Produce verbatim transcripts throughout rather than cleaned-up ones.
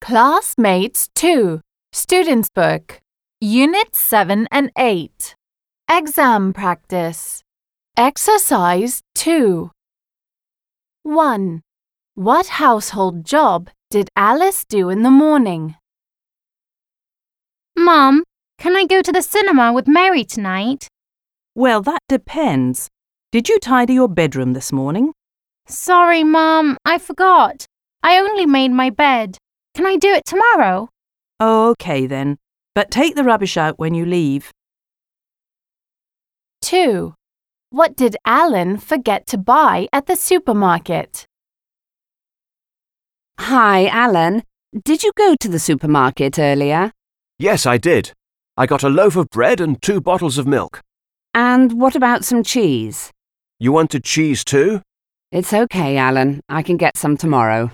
Classmates two, Students' Book, Units seven and eight. Exam Practice. Exercise two. one. What household job did Alice do in the morning? Mum, can I go to the cinema with Mary tonight? Well, that depends. Did you tidy your bedroom this morning? Sorry, Mum, I forgot. I only made my bed. Can I do it tomorrow? Oh, OK then. But take the rubbish out when you leave. two. What did Alan forget to buy at the supermarket? Hi, Alan. Did you go to the supermarket earlier? Yes, I did. I got a loaf of bread and two bottles of milk. And what about some cheese? You wanted cheese too? It's okay, Alan. I can get some tomorrow.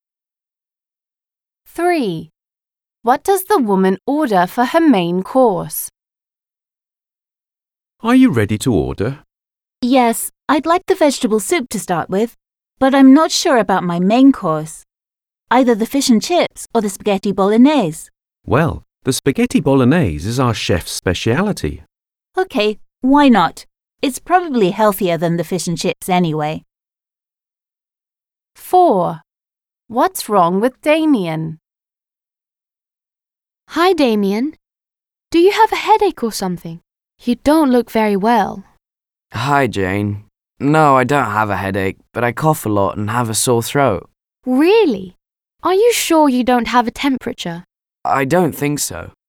three. What does the woman order for her main course? Are you ready to order? Yes, I'd like the vegetable soup to start with, but I'm not sure about my main course. Either the fish and chips or the spaghetti bolognese. Well, the spaghetti bolognese is our chef's speciality. OK, why not? It's probably healthier than the fish and chips anyway. four. What's wrong with Damien? Hi, Damien. Do you have a headache or something? You don't look very well. Hi, Jane. No, I don't have a headache, but I cough a lot and have a sore throat. Really? Are you sure you don't have a temperature? I don't think so.